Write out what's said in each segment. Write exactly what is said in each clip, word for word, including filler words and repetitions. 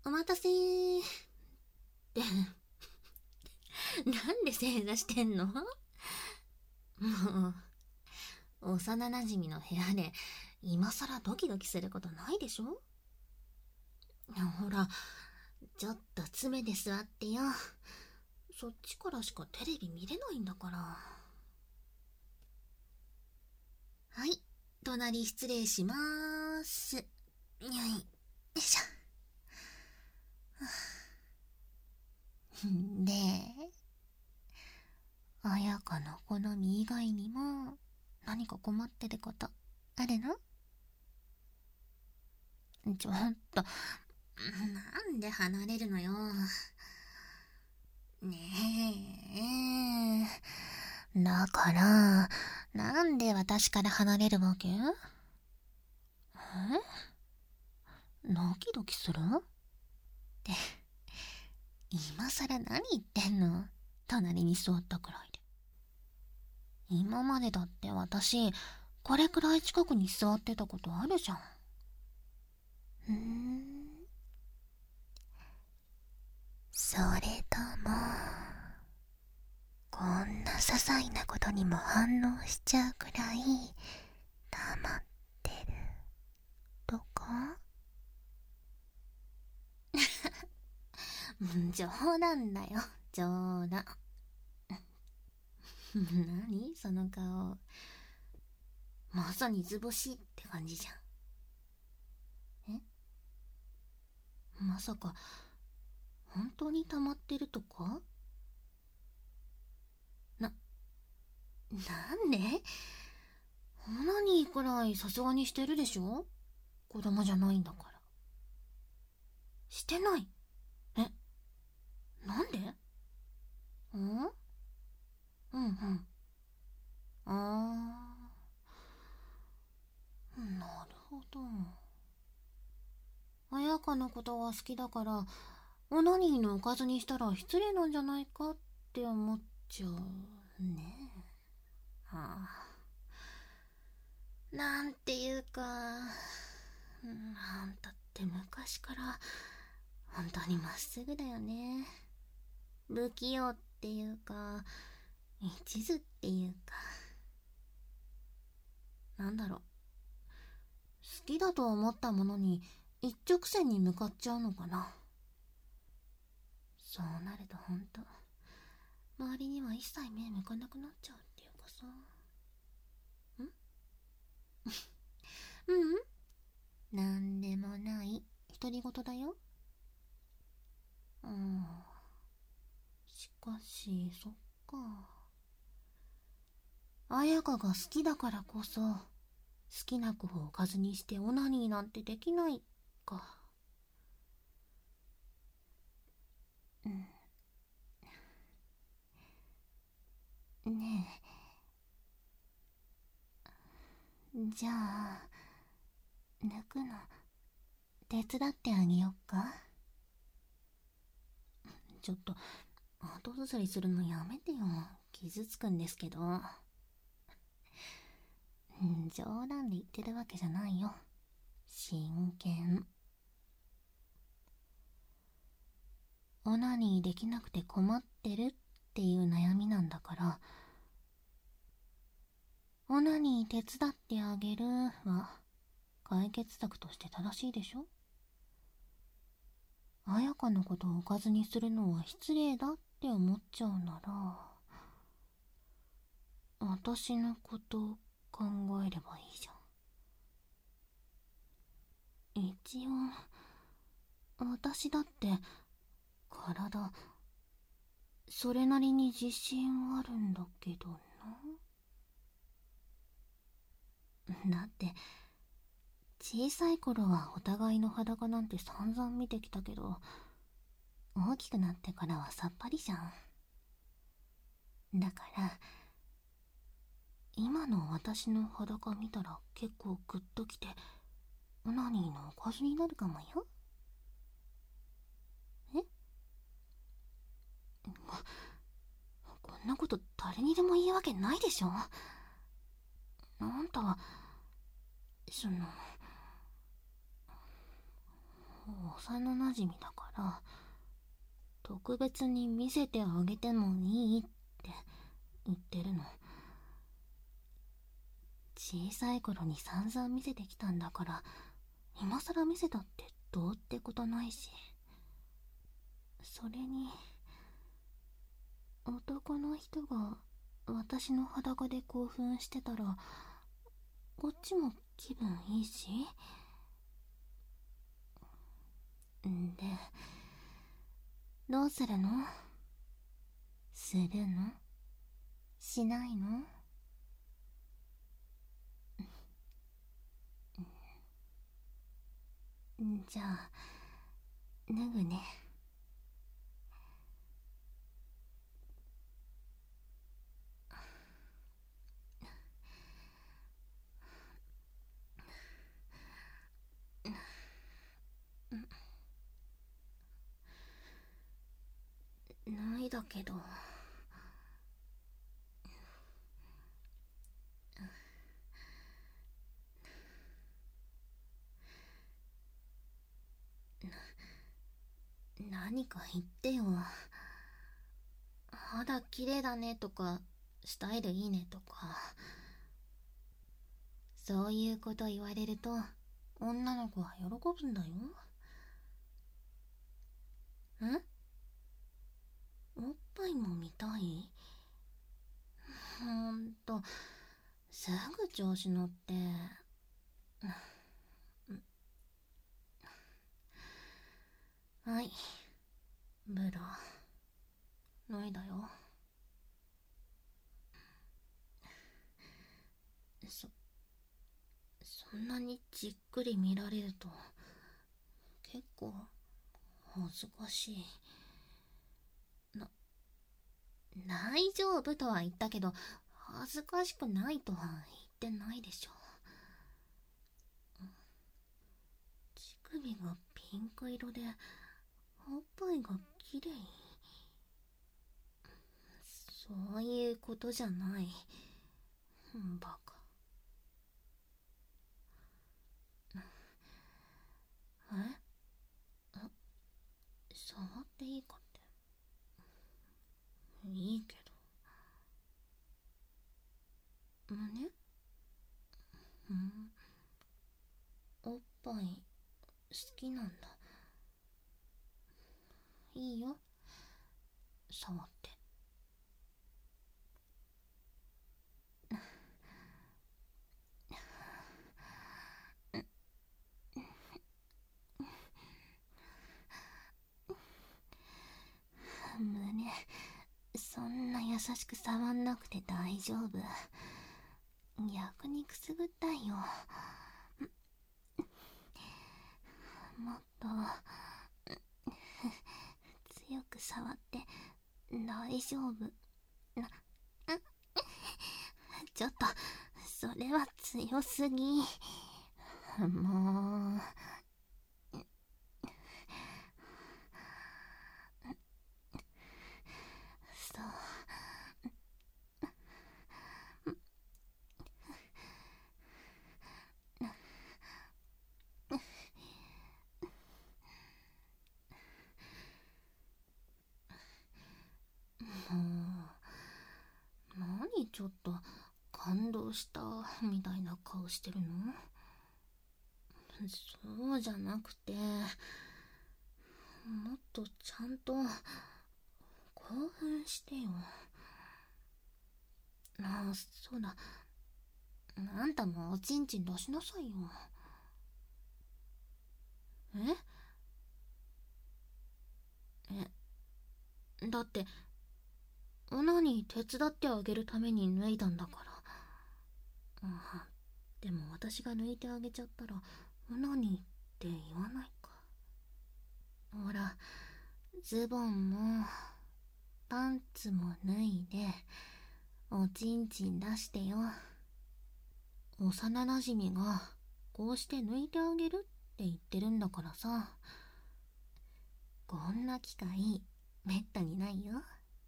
お待たせー。って、なんで正座してんの？もう、幼馴染の部屋で、今さらドキドキすることないでしょ？ほら、ちょっと詰めで座ってよ。そっちからしかテレビ見れないんだから。はい、隣失礼しまーす。よい、よいしょ。で、綾香の好み以外にも何か困ってることあるの？ちょっと、なんで離れるのよ。ねえ。だから、なんで私から離れるわけ？え？ドキドキする？って、今さら何言ってんの？隣に座ったくらいで。今までだって私、これくらい近くに座ってたことあるじゃん。ふーん。それとも、こんな些細なことにも反応しちゃうくらい黙ってるとか？冗談だよ、冗談。何その顔。まさに図星って感じじゃん。え？まさか本当に溜まってるとか？な、なんで？オナニーくらいさすがにしてるでしょ？子供じゃないんだから。してない。え、なんで？ん？うんうん。あー、なるほど。綾香のことが好きだから、オナニーのおかずにしたら失礼なんじゃないかって思っちゃうね。ああ。なんていうか、あんたって昔から本当にまっすぐだよね。不器用っていうか、一途っていうか、なんだろう。好きだと思ったものに一直線に向かっちゃうのかな。そうなるとほんと、周りには一切目向かなくなっちゃうっていうかさ。ん？ううん、なんでもない。独り言だよ。うん。しかし、そっか。綾香が好きだからこそ、好きな子をおかずにしてオナニーなんてできないか。うん。ねえ。じゃあ、抜くの、手伝ってあげよっか。ちょっと、後ずさりするのやめてよ。傷つくんですけど。冗談で言ってるわけじゃないよ。真剣。オナニーできなくて困ってるっていう悩みなんだから、オナニー手伝ってあげるは解決策として正しいでしょ？綾香のことをおかずにするのは失礼だって思っちゃうなら、私のこと考えればいいじゃん。一応、私だって体、それなりに自信あるんだけどな。だって、小さい頃はお互いの裸なんて散々見てきたけど、大きくなってからはさっぱりじゃん。だから、今の私の裸見たら結構グッときて、オナニーのおかずになるかもよ。え？こんなこと誰にでも言うわけないでしょ。あんたは、その、 幼なじみだから特別に見せてあげてもいいって言ってるの。小さい頃に散々見せてきたんだから、今更見せたってどうってことないし。それに男の人が私の裸で興奮してたらこっちも気分いいし。んで、どうするの？するの？しないの？じゃあ脱ぐね。脱いだけど何か言ってよ。肌綺麗だねとかスタイルいいねとか、そういうこと言われると女の子は喜ぶんだよ。ん？おっぱいも見たい？ほんとすぐ調子乗って。はい、ブラ脱いだよ。そそんなにじっくり見られると結構恥ずかしい。な大丈夫とは言ったけど恥ずかしくないとは言ってないでしょ。乳首がピンク色でおっぱいが綺麗。そういうことじゃない。バカ。え？触っていいかって。いいけど。胸？うん。おっぱい好きなんだ。いいよ、触って。胸、そんな優しく触んなくて大丈夫。逆にくすぐったいよ。もっと強く触って大丈夫な。ちょっとそれは強すぎ。もうそう何ちょっと感動したみたいな顔してるの？そうじゃなくて、もっとちゃんと興奮してよ。ああ、そうだ、あんたもおちんちん出しなさいよ。ええ、だってオナに手伝ってあげるために脱いだんだから。ああ、でも私が抜いてあげちゃったらオナニーって言わないか。ほら、ズボンもパンツも脱いでおちんちん出してよ。幼なじみがこうして抜いてあげるって言ってるんだからさ。こんな機会めったにないよ。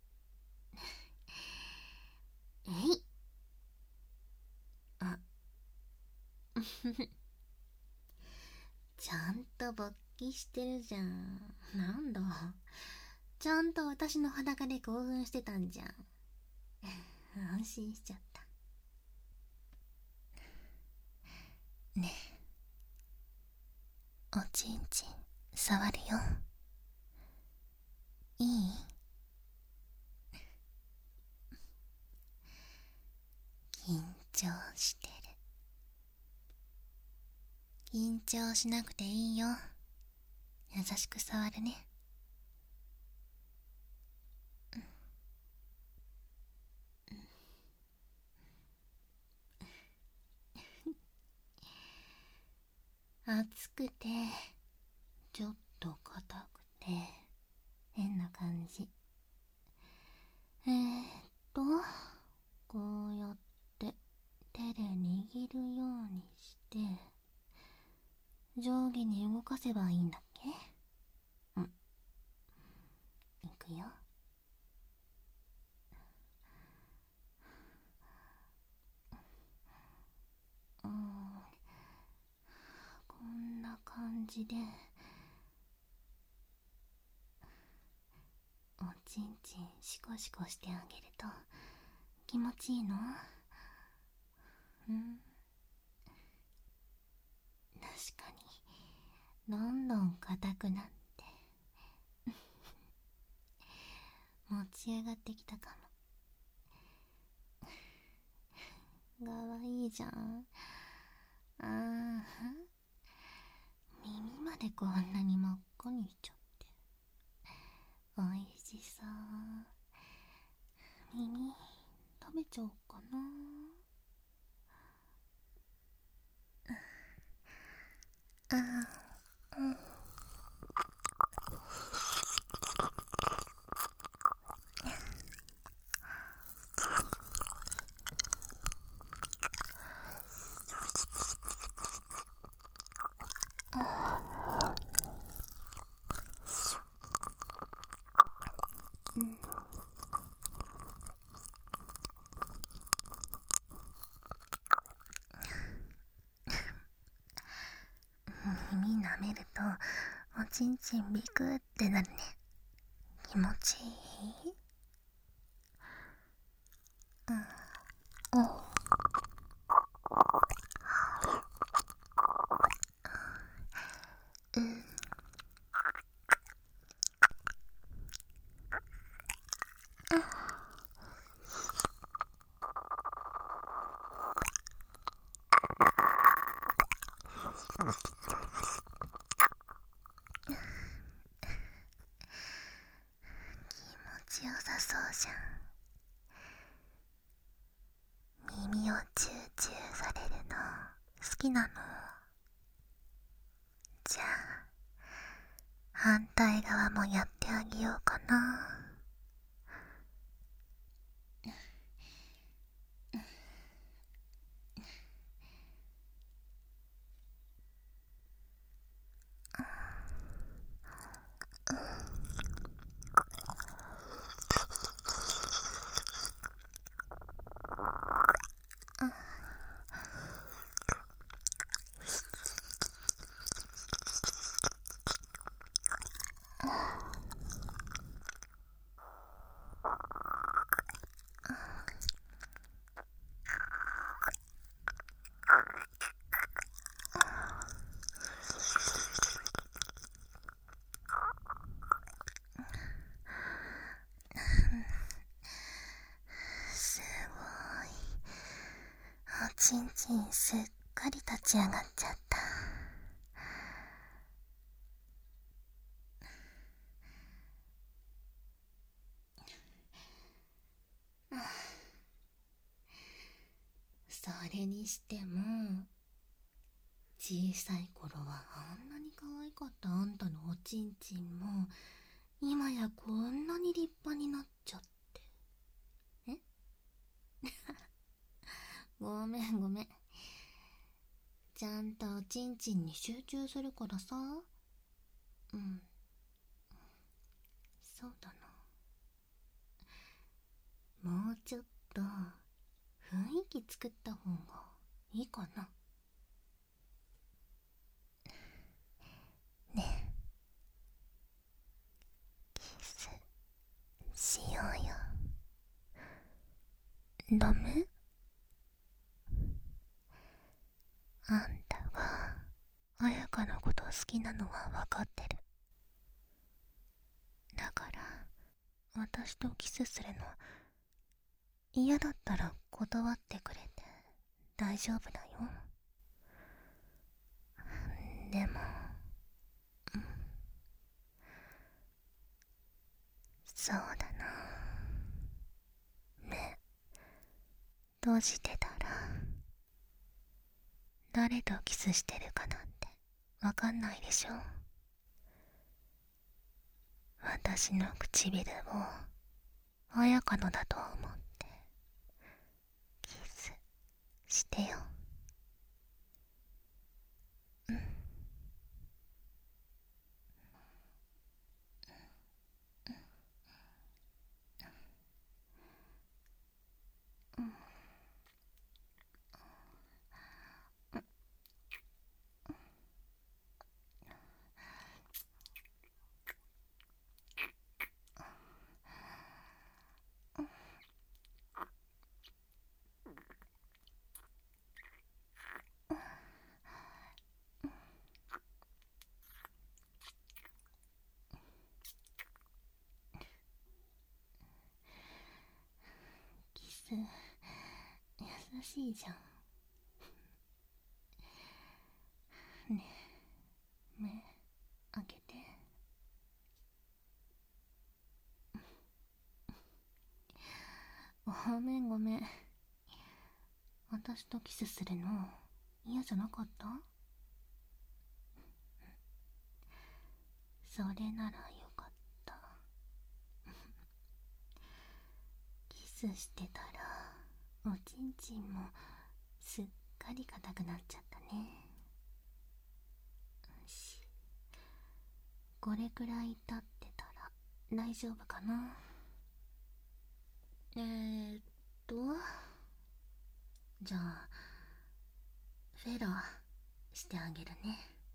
えい。あちちゃんと勃起してるじゃん。なんだ、ちゃんと私の裸で興奮してたんじゃん。安心しちゃった。ねえ、おちんちん触るよ。いい？緊張してる。緊張しなくていいよ。優しく触るね。熱くてちょっと硬くて変な感じ。えーっとこうやって手で握るようにして上下に動かせばいいんだっけ？うん、いくよ。うん、こんな感じでおちんちんシコシコしてあげると気持ちいいの？うん、確かにどんどん硬くなって持ち上がってきたかも。かわいいじゃん。あー、耳までこんなに真っ赤にしちゃっておいしそう。耳食べちゃおうかな。あー、うん。耳舐めるとおちんちんビクってなるね。気持ちいい？うん。おうん。気持ちよさそうじゃん。耳をチューチューされるの好きなの？じゃあ反対側もやってあげようかな。すごい、おちんちんすっかり立ち上がっちゃった。それにしても小さい頃はあんなに可愛かったあんたのおちんちんも今やこんなに立派になっちゃって。えごめんごめん。ちゃんとおちんちんに集中するからさ。うん、そうだな。もうちょっと雰囲気作った方がいいかな。 ダメ？あんたが彩香のこと好きなのは分かってる。だから私とキスするの嫌だったら断ってくれて大丈夫だよ。でも、うん、そうだな。目閉じてたら誰とキスしてるかなんてわかんないでしょ。私の唇を彩香のだと思ってキスしてよ。うん。キス優しいじゃん。ねえ、目開けて。ごめんごめん。私とキスするの嫌じゃなかった？それならよかった。キスしてたらおちんちんもすっかり硬くなっちゃったね。よし、これくらい経ってたら大丈夫かな。えーっとじゃあフェラしてあげるね。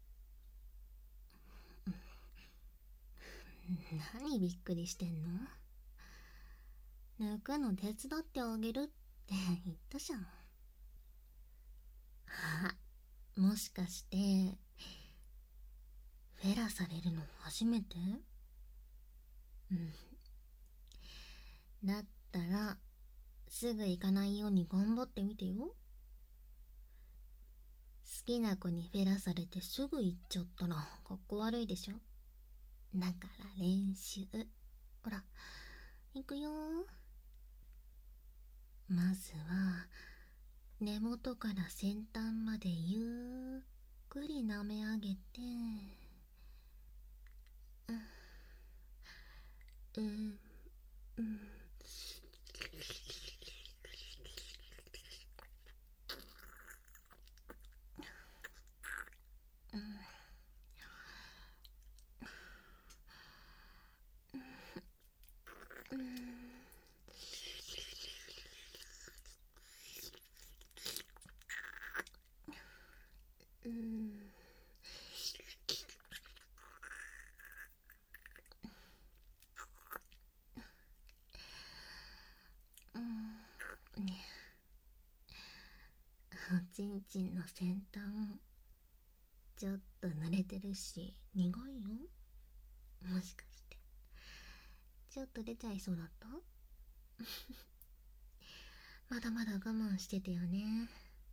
何びっくりしてんの？抜くの手伝ってあげるって言ったじゃん。あ、もしかしてフェラされるの初めて？うん。だったらすぐ行かないように頑張ってみてよ。好きな子にフェラされてすぐ行っちゃったらかっこ悪いでしょ。だから練習。ほら、行くよ。まずは根元から先端までゆっくり舐め上げて、うん、うん、うん、うん、うん、うん、ね。おちんちんの先端ちょっと濡れてるし苦いよ。もしかしてちょっと出ちゃいそうだった？まだまだ我慢しててよね。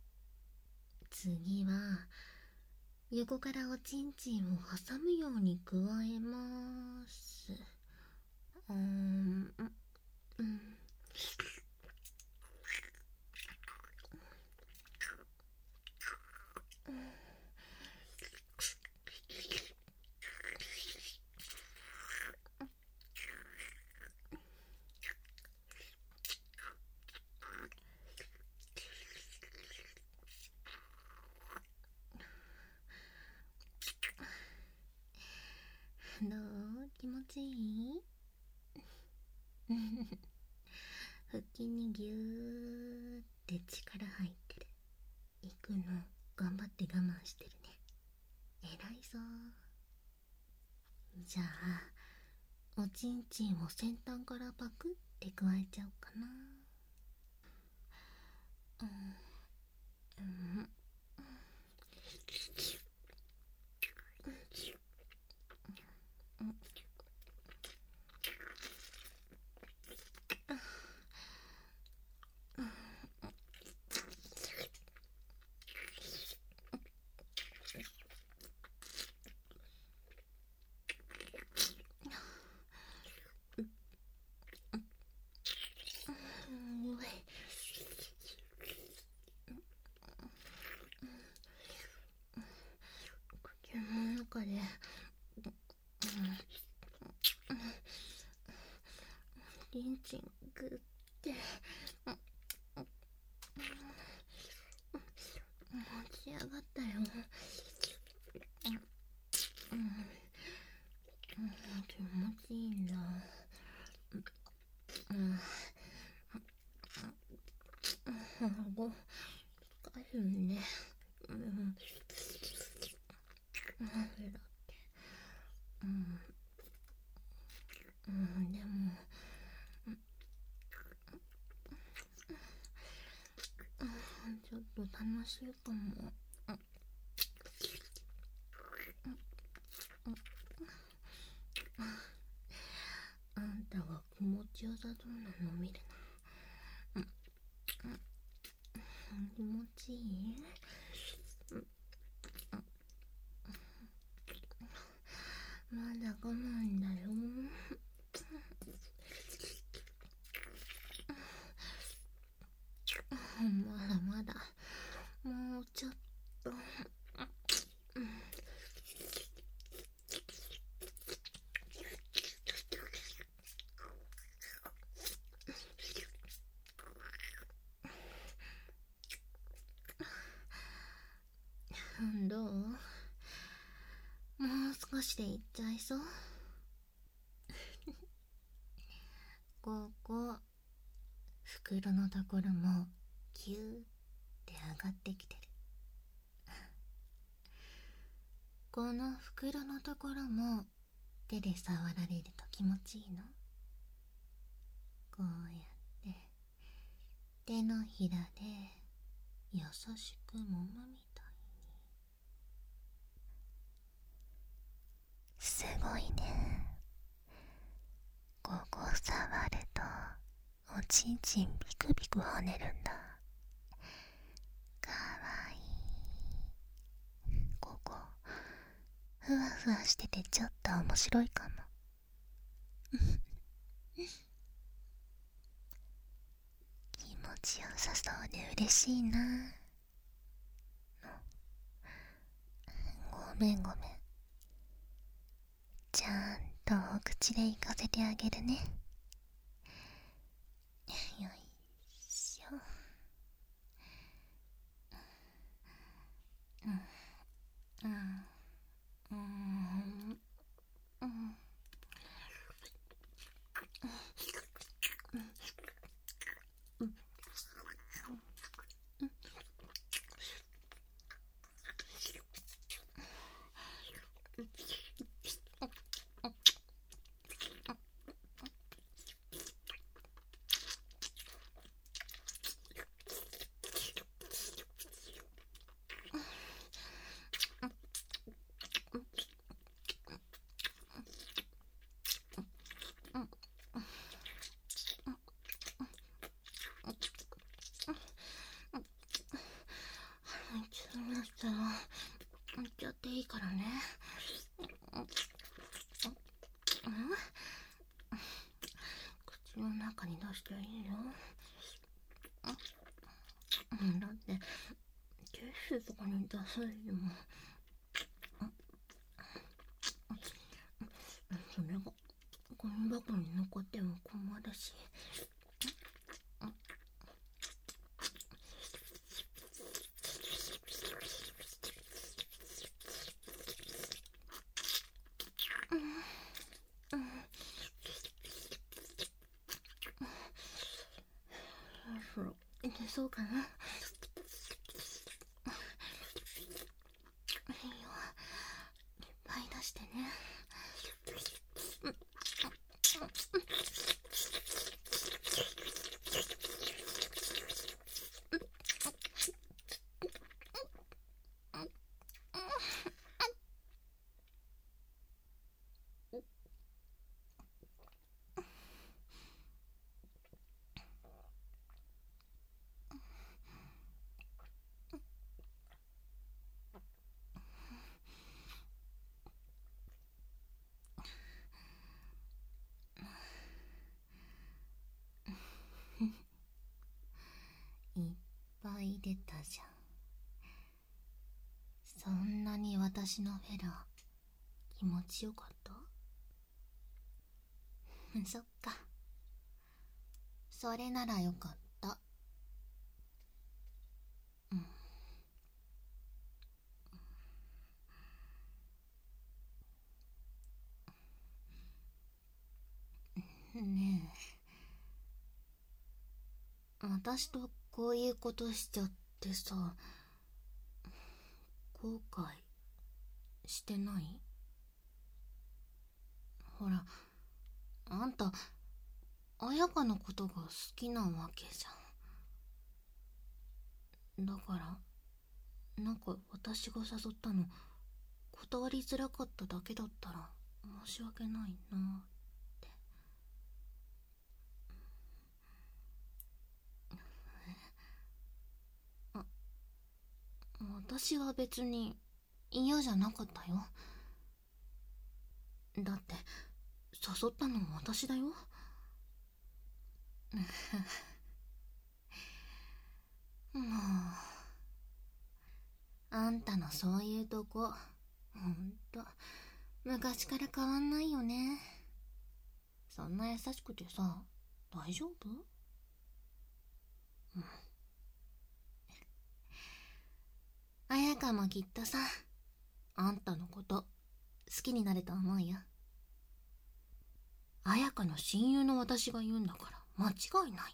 次は横からおちんちんを挟むように加えます。うーん、うん、どう？気持ちいい？腹筋にぎゅーって力入ってる。行くの頑張って我慢してるね。偉いぞ。じゃあおちんちんを先端からパクって加えちゃおうかな。 中で、リンチングって持ち上がったよ。気持ちいいんだ。顎疲れるね。うん。なんでだっけ。うん。うん、でも、ちょっと楽しいかも。あんたが気持ちよさそうなの見るな。気持ちいい？まだ我慢だよ。まだまだ、もうちょっと。どう？もう少しで行っちゃいそう？ここ、袋のところもキューって上がってきてる。この袋のところも手で触られると気持ちいいの？こうやって手のひらで優しく揉むみたいに。すごいね。ここ触るとおちんちんビクビク跳ねるんだ。かわいい。ここふわふわしててちょっと面白いかも。気持ちよさそうで嬉しいな。ごめんごめん。ちゃんとお口で行かせてあげるね。よいしょ。うんうんうんうん。そうなったら行っちゃっていいからね。口の中に出していいよ。だってティッシュとかに出されてもそれがゴミ箱に残っても困るし。そろそろいけそうかな。いいよ、いっぱい出してね。 いでたじゃん。そんなに私のフェラー気持ちよかった？そっか。それならよかった。うん。ねえ、私とこういうことしちゃってさ、後悔してない？ほら、あんた綾香のことが好きなわけじゃん。だからなんか私が誘ったの断りづらかっただけだったら申し訳ないなって。あ、私は別に嫌じゃなかったよ。だって誘ったの私だよ。もう、あんたのそういうとこほんと昔から変わんないよね。そんな優しくてさ、大丈夫？うん。綾香もきっとさ、あんたのこと好きになると思うよ。綾香の親友の私が言うんだから間違いない。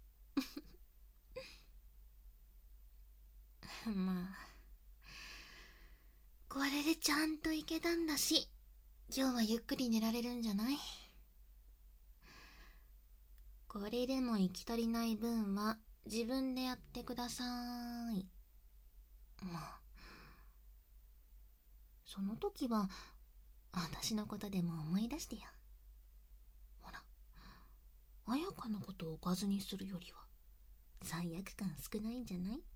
まあ、これでちゃんと行けたんだし、今日はゆっくり寝られるんじゃない？これでも行き足りない分は自分でやってください。まあ、その時は私のことでも思い出してよ。ほら、綾香のことをおかずにするよりは罪悪感少ないんじゃない？